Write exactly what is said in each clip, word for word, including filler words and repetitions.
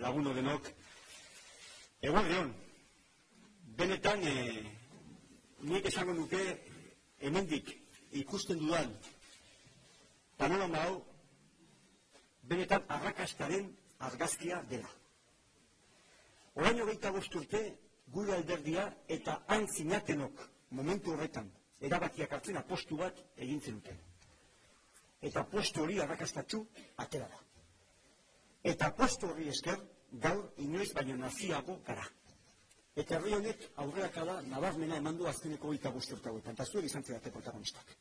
lagun denok, eguerdi on, benetan, e, nik esango nuke, hemendik ikusten dudan panorama hau, benetan arrakastaren argazkia dela. Orain hogeita bost urte, gure alderdia eta hain zinatenok momentu horretan erabakiak hartzen apostu bat egin zenuten. Eta apostu hori arrakastatsu atera da. Eta apostu hori esker, gaur inoiz baino naziago gara. Eta herri honek aurreakada nabarmena eman du azkeneko hogeita bost urte hauetan, eta zuek izan zerate protagonistak.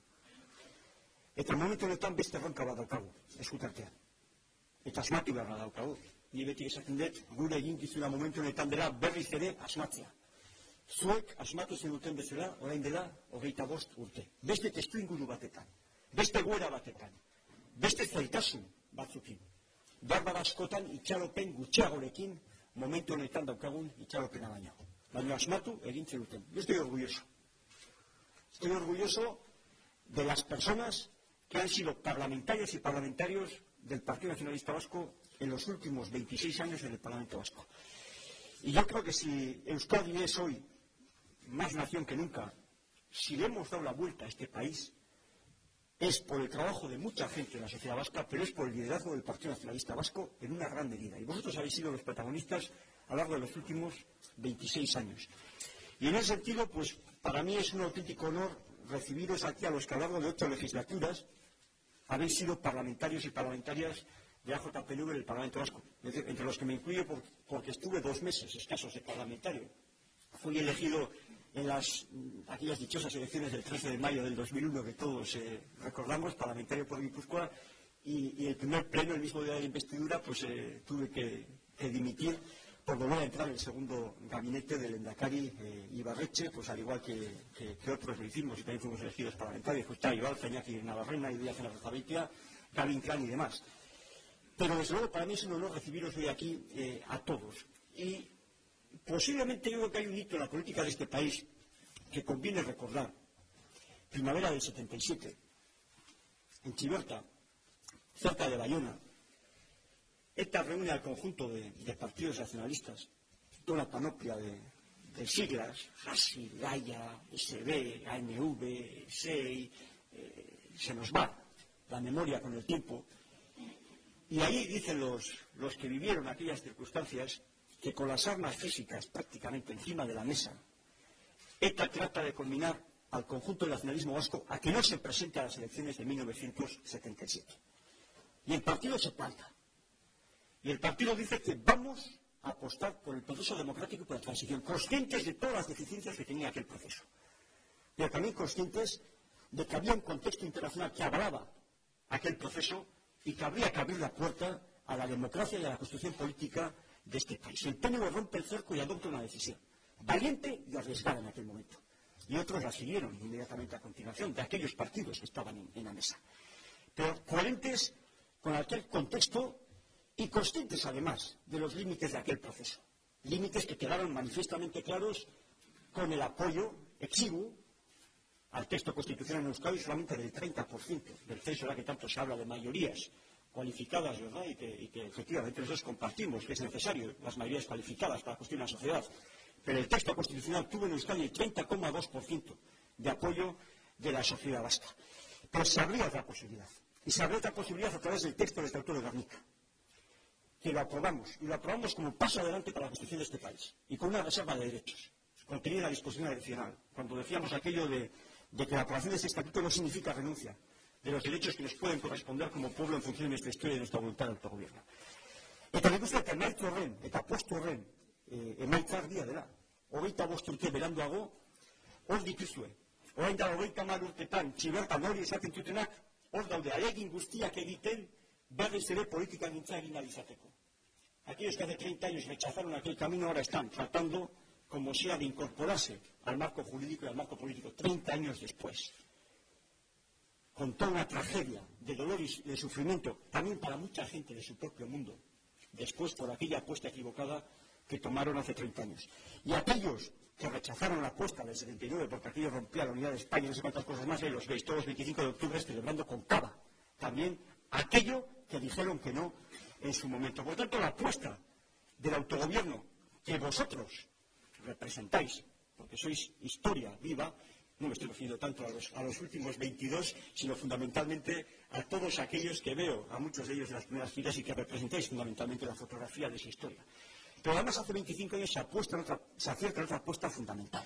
Eta momentu honetan beste erronka bat daukagu, eskutartean. Eta asmatu beharra daukagu. Ni beti esaten dut, gure eginkizuna momentu honetan dela berriz ere asmatzea. Zuek asmatu zenuten bezala, orain dela hogeita bost urte. Beste testu inguru batetan, beste goera batetan, beste zaitasun batzukin. Darba askotan itxaropen gutxiagorekin momentu honetan daukagun itxaropena baino. Baina asmatu egin zenuten. Yo estoy orgulloso. Estoy orgulloso de las personas que han sido parlamentarias y parlamentarios del Partido Nacionalista Vasco en los últimos veintiséis años en el Parlamento Vasco. Y yo creo que si Euskadi es hoy más nación que nunca, si le hemos dado la vuelta a este país, es por el trabajo de mucha gente en la sociedad vasca, pero es por el liderazgo del Partido Nacionalista Vasco en una gran medida. Y vosotros habéis sido los protagonistas a lo largo de los últimos veintiséis años. Y en ese sentido, pues para mí es un auténtico honor recibiros aquí a los que a lo largo de ocho legislaturas habéis sido parlamentarios y parlamentarias de A J P N V en el Parlamento Vasco, entre los que me incluyo por, porque estuve dos meses escasos de parlamentario. Fui elegido en las, aquellas dichosas elecciones del trece de mayo del dos mil uno que todos eh, recordamos, parlamentario por Guipúzcoa, y, y el primer pleno, el mismo día de la investidura, pues eh, tuve que, que dimitir por volver a entrar en el segundo gabinete del Lehendakari eh, Ibarretxe, pues al igual que, que, que otros lo hicimos y también fuimos elegidos parlamentarios, pues Chayo Alza, Iñaki Navarrena, Díaz Enarrazabeitia, Gavin Clan y demás. Pero desde luego para mí es un honor recibiros hoy aquí eh, a todos. Y posiblemente yo creo que hay un hito en la política de este país que conviene recordar. Primavera del setenta y siete, en Chiberta, cerca de Bayona, ETA reúne al conjunto de, de partidos nacionalistas, toda una panoplia de, de siglas, Hasi, Gaia, S B, A N V, S E I, eh, se nos va la memoria con el tiempo. Y ahí dicen los, los que vivieron aquellas circunstancias que con las armas físicas prácticamente encima de la mesa, ETA trata de conminar al conjunto del nacionalismo vasco a que no se presente a las elecciones de mil novecientos setenta y siete. Y el partido se planta. Y el partido dice que vamos a apostar por el proceso democrático y por la transición, conscientes de todas las deficiencias que tenía aquel proceso. Pero también conscientes de que había un contexto internacional que avalaba aquel proceso y que habría que abrir la puerta a la democracia y a la construcción política de este país. El P N V rompe el cerco y adopta una decisión valiente y arriesgada en aquel momento. Y otros la siguieron inmediatamente a continuación, de aquellos partidos que estaban en, en la mesa. Pero coherentes con aquel contexto y conscientes, además, de los límites de aquel proceso. Límites que quedaron manifiestamente claros con el apoyo exiguo al texto constitucional en Euskadi solamente del treinta por ciento del censo, ahora que tanto se habla de mayorías cualificadas, ¿verdad? Y que, y que efectivamente nosotros compartimos que es necesario las mayorías cualificadas para construir una sociedad. Pero el texto constitucional tuvo en Euskadi el treinta coma dos por ciento de apoyo de la sociedad vasca. Pero se abría otra posibilidad. Y se abrió otra posibilidad a través del texto del Estatuto de Gernika, que lo aprobamos. Y lo aprobamos como paso adelante para la construcción de este país. Y con una reserva de derechos, contenida en la disposición adicional. Cuando decíamos aquello de, de que la aprobación de este Estatuto no significa renuncia de los derechos que nos pueden corresponder como pueblo en función de nuestra historia y de nuestra voluntad de autogobierno. Eta nik uste eta emaitza horren, eta postu horren e, emaitza argia dela. Hogeita bost urte beranduago, hor dituzue. Orain da hogeita hamar urtetan, Txibertan hori esaten dutenak, hor daude, alegin guztiak egiten, berriz ere politika gintza egin ahal izateko. Aquellos que hace treinta años rechazaron aquel camino ahora están tratando como sea de incorporarse al marco jurídico y al marco político, treinta años después. Con toda una tragedia de dolor y de sufrimiento, también para mucha gente de su propio mundo, después por aquella apuesta equivocada que tomaron hace treinta años. Y aquellos que rechazaron la apuesta del setenta y nueve, porque aquello rompía la unidad de España y no sé cuántas cosas más, ahí los veis todos los veinticinco de octubre celebrando con cava también aquello que dijeron que no en su momento. Por tanto, la apuesta del autogobierno que vosotros representáis, porque sois historia viva, no me estoy refiriendo tanto a los, a los últimos veintidós, sino fundamentalmente a todos aquellos que veo, a muchos de ellos en las primeras filas y que representáis fundamentalmente la fotografía de esa historia. Pero además hace veinticinco años se, apuesta en otra, se acierta en otra apuesta fundamental.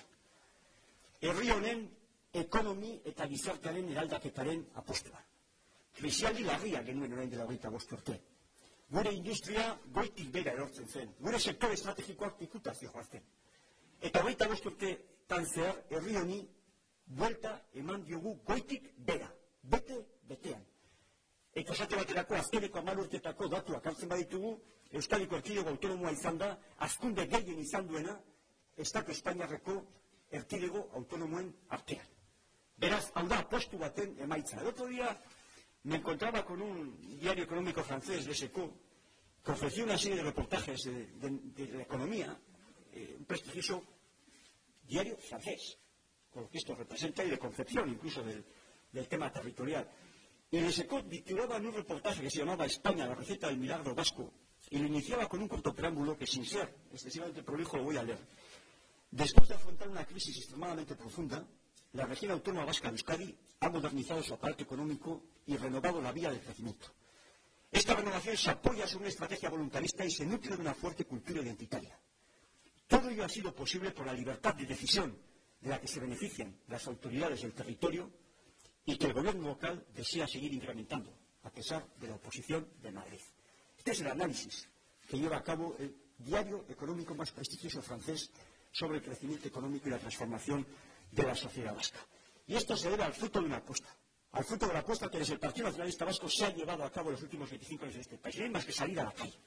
Herri honen ekonomi eta gizartearen eraldaketaren apustua. Krisialdi larria genuen orain dela hogeita bost urte. Gure industria goitik bera erortzen zen. Gure sektore estrategikoak pikuta zihoazten. Eta hogeita bost urtetan zehar herri honi buelta eman diogu goitik bera. Bete, betean. Eta esate baterako azkeneko hamar urtetako datuak hartzen baditugu, Euskadiko erkidego autonomoa izan da, hazkunde gehien izan duena, Estatu Espainiarreko erkidego autonomoen artean. Beraz, hau da, postu baten emaitza. El otro día me encontraba con un diario económico francés, Le Seco, que ofreció una serie de reportajes de, de, de la economía, eh, un prestigioso diario francés, con lo que esto representa y de concepción incluso del, del tema territorial. Y Le Seco titulaba en un reportaje que se llamaba España, la receta del milagro vasco, y lo iniciaba con un corto preámbulo que, sin ser excesivamente prolijo, lo voy a leer. Después de afrontar una crisis extremadamente profunda, la región autónoma vasca de Euskadi ha modernizado su aparato económico y renovado la vía del crecimiento. Esta renovación se apoya sobre una estrategia voluntarista y se nutre de una fuerte cultura identitaria. Todo ello ha sido posible por la libertad de decisión de la que se benefician las autoridades del territorio y que el gobierno local desea seguir incrementando, a pesar de la oposición de Madrid. Este es el análisis que lleva a cabo el diario económico más prestigioso francés sobre el crecimiento económico y la transformación de la sociedad vasca. Y esto se debe al fruto de una apuesta, al fruto de la apuesta que desde el Partido Nacionalista Vasco se ha llevado a cabo en los últimos veinticinco años en este país. No hay más que salir a la calle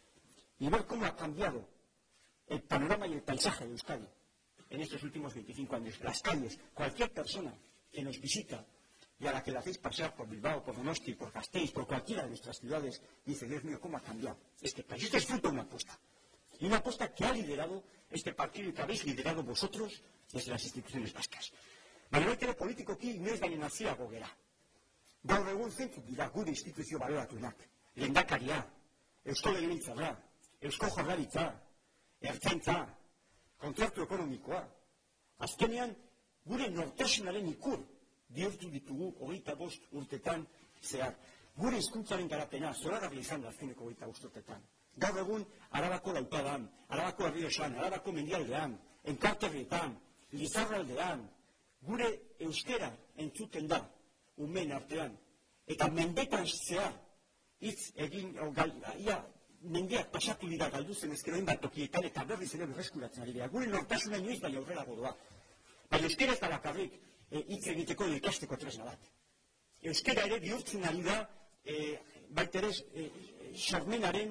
y ver cómo ha cambiado el panorama y el paisaje de Euskadi en estos últimos veinticinco años. Las calles, cualquier persona que nos visita y a la que le hacéis pasear por Bilbao, por Donosti, por Gasteiz, por cualquiera de nuestras ciudades, dice, Dios mío, cómo ha cambiado este país. Este es fruto de una apuesta. Y una apuesta que ha liderado este partido y que habéis liderado vosotros desde las instituciones vascas. Baina ere politikoki inoiz baino naziago gera. Gaur egun zeintzuk dira gure instituzio baloratuenak. Lehendakaria, Eusko Legebiltzarra, Eusko Jaurlaritza, Ertzaintza, kontzertu ekonomikoa. Azkenean, gure nortasunaren ikur bihurtu ditugu hogeita bost urtetan zehar. Gure hizkuntzaren garapena zoragarria izan da azkeneko hogeita bost urtetan. Gaur egun, Arabako Lautadan, Arabako Errioxan, Arabako Mendialdean, Enkarterrietan, Lizarraldean, gure euskera entzuten da, umeen artean, eta mendetan zehar, hitz egin, ia, mendeak pasatu dira galduzen ezkero hainbat tokietan, eta berriz ere berreskuratzen ari dira. Gure nortasuna inoiz baina aurrera godoa. Baina euskera ez da bakarrik hitz egiteko edo ikasteko tresna bat. Euskera ere bihurtzen ari da, baita ere, sormenaren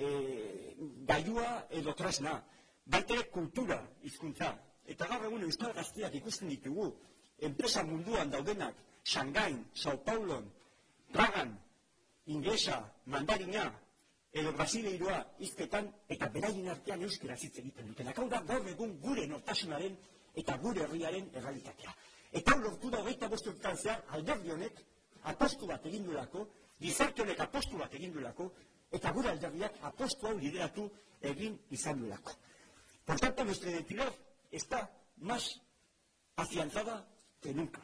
gailua edo tresna, baita ere kultura hizkuntza. Eta gaur egun euskal gazteak ikusten ditugu, enpresa munduan daudenak, Shanghai, Sao Paulon, Pragan, inglesa, mandarina, edo brasileiroa hizketan, eta beraien artean euskera hitz egiten dutenak. Hau da gaur egun gure nortasunaren eta gure herriaren errealitatea. Eta hau lortu da hogeita bost urtetan zehar alderdi honek apostu bat egin duelako, gizarte honek apostu bat egin duelako, eta gure alderdiak apostu hau lideratu egin izan duelako. Por tanto, nuestra identidad está más afianzada que nunca.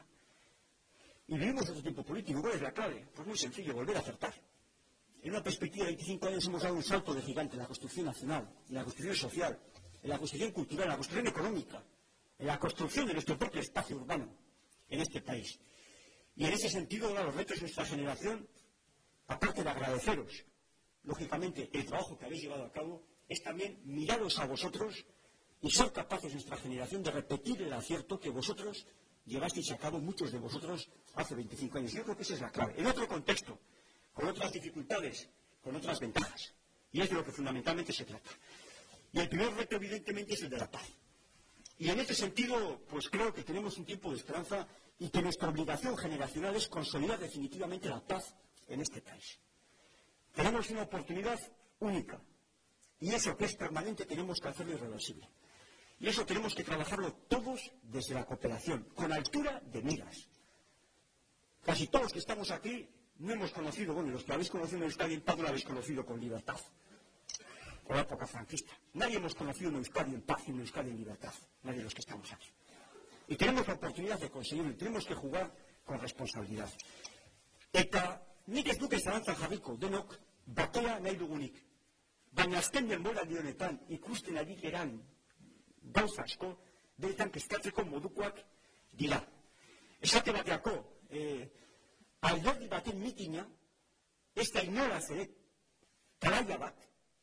Y vivimos otro tiempo político. ¿Cuál es la clave? Pues muy sencillo, volver a acertar. En una perspectiva de veinticinco años hemos dado un salto de gigante en la construcción nacional, en la construcción social, en la construcción cultural, en la construcción económica, en la construcción de nuestro propio espacio urbano en este país. Y en ese sentido, ahora los retos de nuestra generación, aparte de agradeceros, lógicamente, el trabajo que habéis llevado a cabo, es también miraros a vosotros y ser capaces nuestra generación de repetir el acierto que vosotros llevasteis a cabo, muchos de vosotros, hace veinticinco años. Yo creo que esa es la clave. En otro contexto, con otras dificultades, con otras ventajas. Y es de lo que fundamentalmente se trata. Y el primer reto, evidentemente, es el de la paz. Y en este sentido, pues creo que tenemos un tiempo de esperanza y que nuestra obligación generacional es consolidar definitivamente la paz en este país. Tenemos una oportunidad única. Y eso que es permanente tenemos que hacerlo irreversible. Y eso tenemos que trabajarlo todos desde la cooperación, con altura de miras. Casi todos los que estamos aquí no hemos conocido, bueno, los que habéis conocido en Euskadi, en paz lo habéis conocido con libertad. o la época franquista. Nadie hemos conocido una Euskadi en paz y una Euskadi en libertad, nadie de los que estamos aquí. Y tenemos la oportunidad de conseguirlo, y tenemos que jugar con responsabilidad. Eta nik ez duke zalantzan jarriko denok bakea nahi dugunik. Baina azken denboraldi honetan ikusten ari geran gauza asko beretan kezkatzeko modukoak dira. Esate bateako, eh, alderdi baten mitina, ez da inolaz ere karaia bat,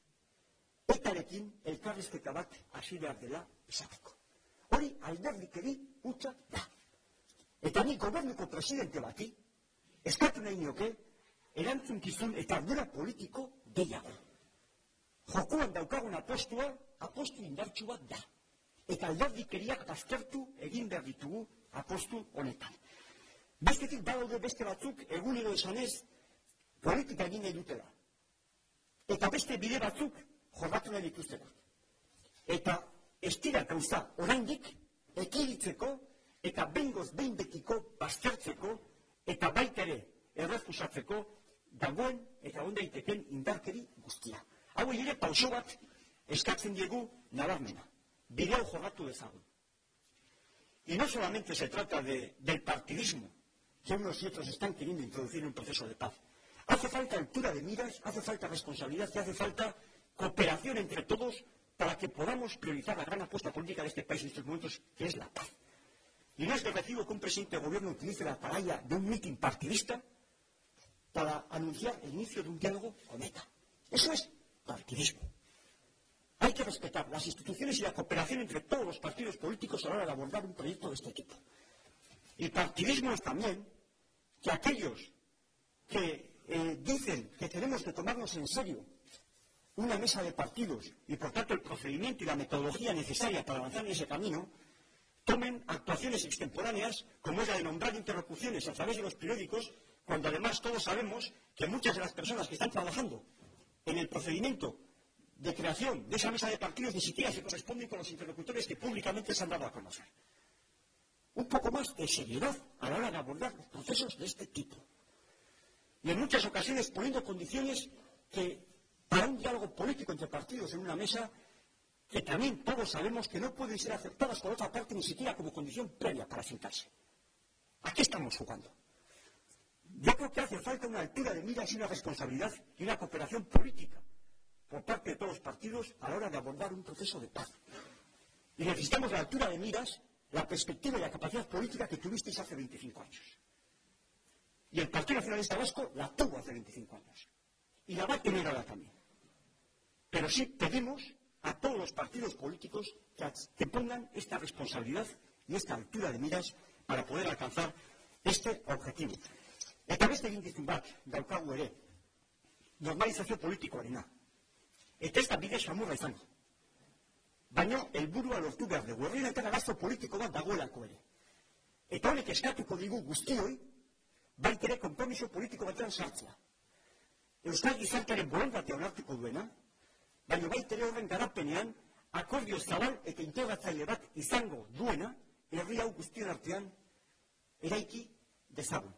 etarekin elkarrizketa bat hasi behar dela esateko. Hori alderdikeri hutsa da. Eta ni gobernuko presidente bati, eskatu nahi nioke, erantzunkizun eta ardura politiko gehiago. Jokoan daukagun apostua, apostu indartsu bat da. Eta alderdikeriak baztertu egin behar ditugu apostu honetan. Bestetik badaude beste batzuk egunero esanez politika egin nahi dutela. Eta beste bide batzuk jorratu nahi dituztela. Eta ez dira gauza oraindik ekilitzeko eta behingoz behin betiko baztertzeko eta baita ere errefusatzeko dagoen eta on daiteken indarkeri guztia. Hau ere pauso bat eskatzen diegu nabarmena. Bide hau jorratu dezagun. Y no solamente se trata de, del partidismo que unos y otros están queriendo introducir en un proceso de paz. Hace falta altura de miras, hace falta responsabilidad y hace falta cooperación entre todos para que podamos priorizar la gran apuesta política de este país en estos momentos, que es la paz. Y no es de recibo que un presidente de gobierno utilice la atalaya de un mitin partidista para anunciar el inicio de un diálogo con ETA. Eso es partidismo. Hay que respetar las instituciones y la cooperación entre todos los partidos políticos a la hora de abordar un proyecto de este tipo. Y partidismo es también que aquellos que eh, dicen que tenemos que tomarnos en serio una mesa de partidos y por tanto el procedimiento y la metodología necesaria para avanzar en ese camino, tomen actuaciones extemporáneas como es la de nombrar interlocuciones a través de los periódicos, cuando además todos sabemos que muchas de las personas que están trabajando en el procedimiento de creación de esa mesa de partidos ni siquiera se corresponden con los interlocutores que públicamente se han dado a conocer. Un poco más de seriedad a la hora de abordar los procesos de este tipo. Y en muchas ocasiones poniendo condiciones que para un diálogo político entre partidos en una mesa que también todos sabemos que no pueden ser aceptadas por otra parte ni siquiera como condición previa para sentarse. ¿A qué estamos jugando? Yo creo que hace falta una altura de miras y una responsabilidad y una cooperación política por parte de todos los partidos a la hora de abordar un proceso de paz. Y necesitamos la altura de miras, la perspectiva y la capacidad política que tuvisteis hace veinticinco años. Y el Partido Nacionalista Vasco la tuvo hace veinticinco años. Y la va a tener ahora también. Pero sí pedimos a todos los partidos políticos que, que pongan esta responsabilidad y esta altura de miras para poder alcanzar este objetivo. Eta beste eginkizun bat daukagu ere, normalizazio politikoarena. Eta ez da bide samurra izango. Baina helburua lortu behar dugu. Herri honetan arazo politiko bat dagoelako ere. Eta honek eskatuko digu guztioi, bait ere konpromiso politiko batean sartzea. Euskal gizartearen borondatea onartuko duena, baina bait ere horren garapenean akordio zabal eta integratzaile bat izango duena, herri hau guztion artean eraiki dezagun.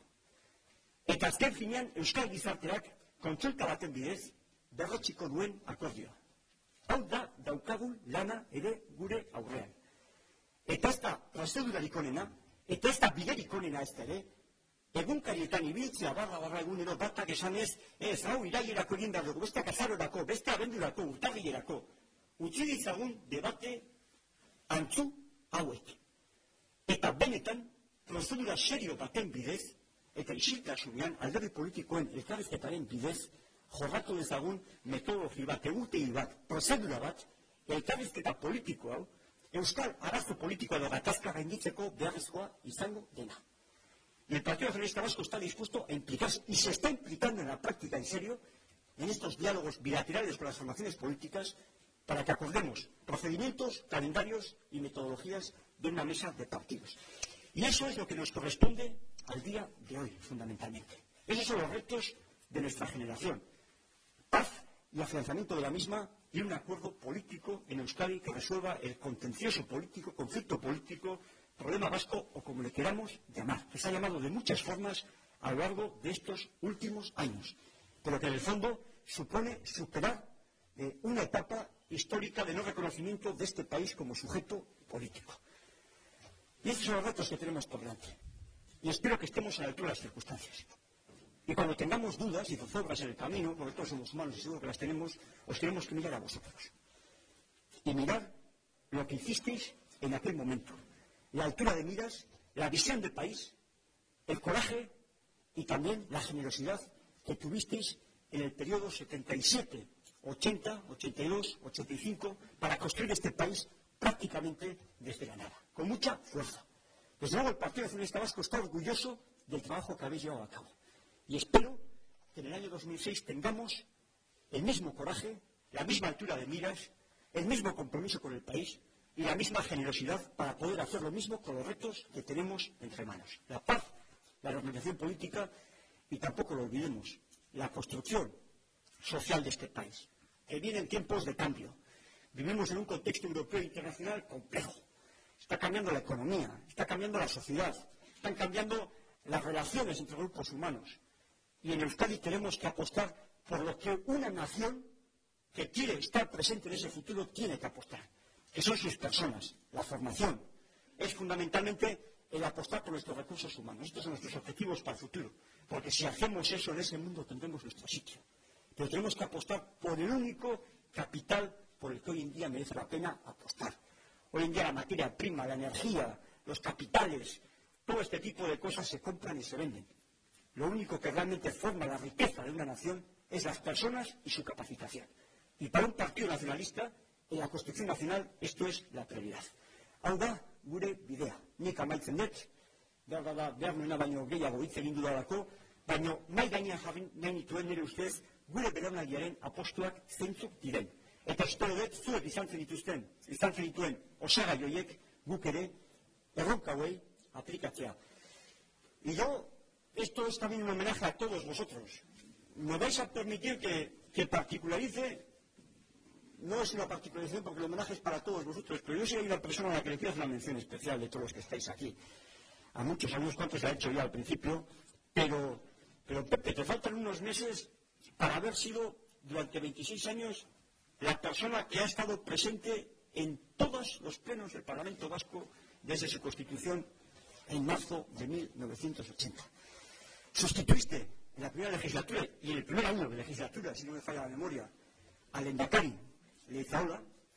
Eta azken finean Euskal gizarteak kontsulta baten bidez berretxiko duen akordioa. Hau da daukagun lana ere gure aurrean. Eta ez da prozedurarik onena, eta ez da biderik onena ez ere, egunkarietan ibiltzea barra barra egunero batak esanez, ez, hau irailerako egin behar dugu, beste azarorako, beste abendurako, urtarrilerako, utzi ditzagun debate antzu hauek. Eta benetan, prozedura serio baten bidez, eta isiltasunean alderdi politikoen elkarrizketaren bidez, jorratu dezagun metodologi bat, egutegi bat, prozedura bat, elkarrizketa politiko hau, euskal arazo politikoa edo gatazka gainditzeko beharrezkoa izango dena. Y el Partido Nacionalista Vasco está dispuesto a implicarse, y se está implicando en la práctica en serio, en estos diálogos bilaterales con las formaciones políticas, para que acordemos procedimientos, calendarios y metodologías de una mesa de partidos. Y eso es lo que nos corresponde al día de hoy, fundamentalmente. Esos son los retos de nuestra generación. Paz y afianzamiento de la misma y un acuerdo político en Euskadi que resuelva el contencioso político, conflicto político, problema vasco o como le queramos llamar, que se ha llamado de muchas formas a lo largo de estos últimos años, pero que en el fondo supone superar eh, una etapa histórica de no reconocimiento de este país como sujeto político. Y estos son los retos que tenemos por delante. Y espero que estemos a la altura de las circunstancias. Y cuando tengamos dudas y zozobras en el camino, porque todos somos humanos y seguro que las tenemos, os tenemos que mirar a vosotros. Y mirar lo que hicisteis en aquel momento. La altura de miras, la visión del país, el coraje y también la generosidad que tuvisteis en el periodo setenta y siete, ochenta, ochenta y dos, ochenta y cinco para construir este país prácticamente desde la nada, con mucha fuerza. Desde luego el Partido Nacionalista Vasco está orgulloso del trabajo que habéis llevado a cabo. Y espero que en el año dos mil seis tengamos el mismo coraje, la misma altura de miras, el mismo compromiso con el país y la misma generosidad para poder hacer lo mismo con los retos que tenemos entre manos. La paz, la normalización política y tampoco lo olvidemos, la construcción social de este país, que viene en tiempos de cambio. Vivimos en un contexto europeo e internacional complejo. Está cambiando la economía, está cambiando la sociedad, están cambiando las relaciones entre grupos humanos. Y en Euskadi tenemos que apostar por lo que una nación que quiere estar presente en ese futuro tiene que apostar, que son sus personas, la formación. Es fundamentalmente el apostar por nuestros recursos humanos. Estos son nuestros objetivos para el futuro, porque si hacemos eso en ese mundo tendremos nuestro sitio. Pero tenemos que apostar por el único capital por el que hoy en día merece la pena apostar. Hoy en día la materia prima, la energía, los capitales, todo este tipo de cosas se compran y se venden. Lo único que realmente forma la riqueza de una nación es las personas y su capacitación. Y para un partido nacionalista, en la construcción nacional, esto es la prioridad. Hau da, gure bidea. Nik amaitzen dut, behar da, behar nuena baino gehiago hitz egin dudalako, baino mai gainean jarri nahi nituen nire ustez, gure belaunaldiaren apostuak zeintzuk diren. Eta espero dut, zuek izan zenituzten, izan zenituen osagai horiek guk ere erronka hauei aplikatzea. Y yo, esto es también un homenaje a todos vosotros. Me vais a permitir que, que particularice. No es una particularización porque el homenaje es para todos vosotros, pero yo soy una persona a la que le quiero hacer una mención especial de todos los que estáis aquí. A muchos, a unos cuantos se ha hecho ya al principio, pero, pero Pepe, te faltan unos meses para haber sido durante veintiséis años la persona que ha estado presente en todos los plenos del Parlamento Vasco desde su constitución en marzo de mil novecientos ochenta. Sustituiste en la primera legislatura y en el primer año de legislatura, si no me falla la memoria, al lehendakari Leizaola,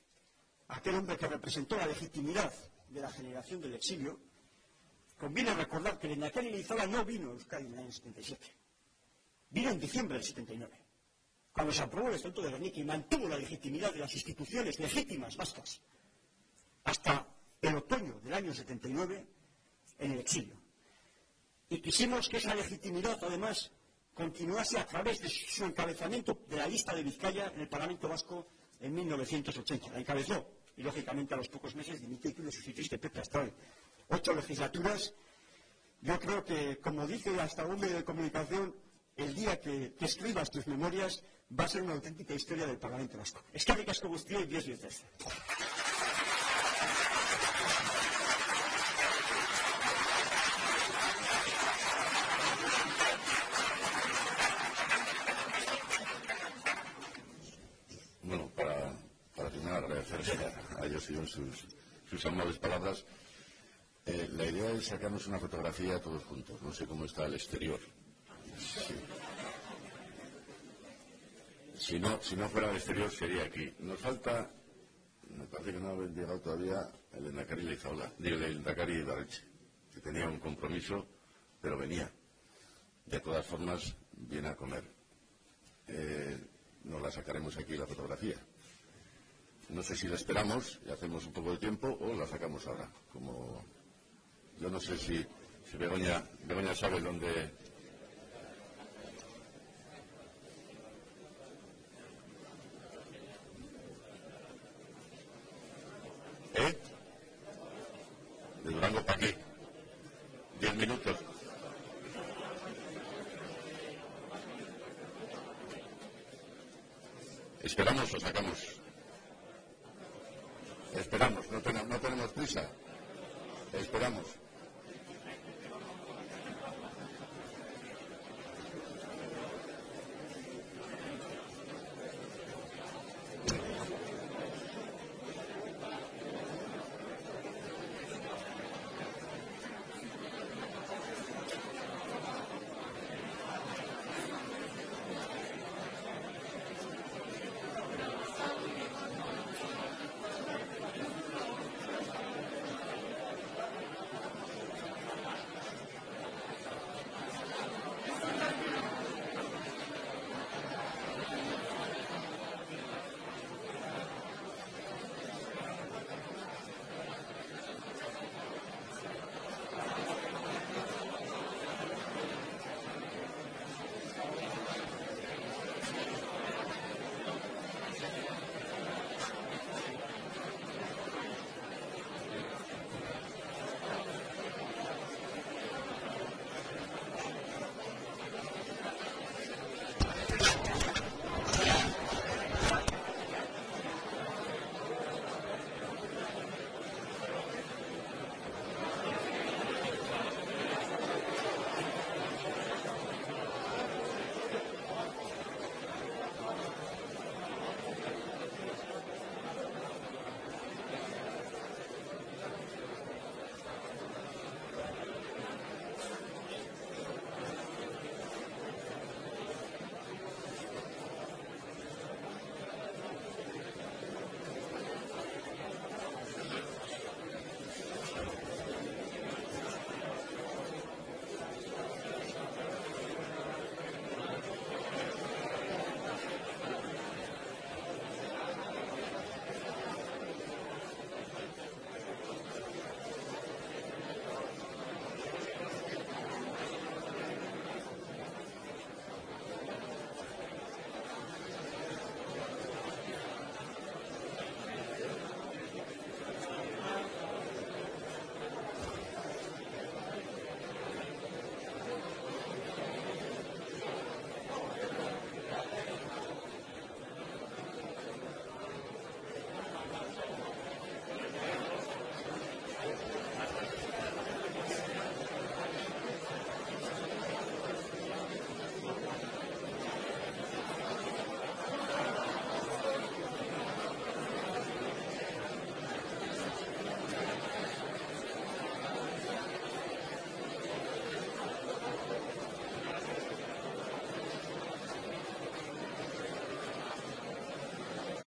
aquel hombre que representó la legitimidad de la generación del exilio. Conviene recordar que el lehendakari Leizaola no vino a Euskadi en el año setenta y siete. Vino en diciembre del setenta y nueve, cuando se aprobó el Estatuto de Gernika y mantuvo la legitimidad de las instituciones legítimas vascas hasta el otoño del año setenta y nueve en el exilio. Y quisimos que esa legitimidad, además, continuase a través de su encabezamiento de la lista de Vizcaya en el Parlamento Vasco en mil novecientos ochenta. La encabezó y, lógicamente, a los pocos meses dimitió y tú le sustituiste, Pepe, hasta hoy. Ocho legislaturas. Yo creo que, como dice hasta un medio de comunicación, el día que, que escribas tus memorias va a ser una auténtica historia del Parlamento Vasco. Eskerrik asko guztioi, diez veces. Bueno, para, para terminar, agradecerles a, a ellos y sus, sus amables palabras. Eh, la idea es sacarnos una fotografía todos juntos. No sé cómo está el exterior. Sí. Si no, si no fuera el exterior sería aquí. Nos falta, me parece que no ha llegado todavía el lehendakari Leizaola, digo, el lehendakari Ibarretxe, que tenía un compromiso, pero venía. De todas formas, viene a comer. Eh, nos la sacaremos aquí la fotografía. No sé si la esperamos y hacemos un poco de tiempo o la sacamos ahora. Como yo no sé si, si Begoña, Begoña sabe dónde. ¿Eh? De Durango para aquí. Diez minutos. ¿Esperamos o sacamos? Esperamos, no tenemos, no tenemos prisa. Esperamos.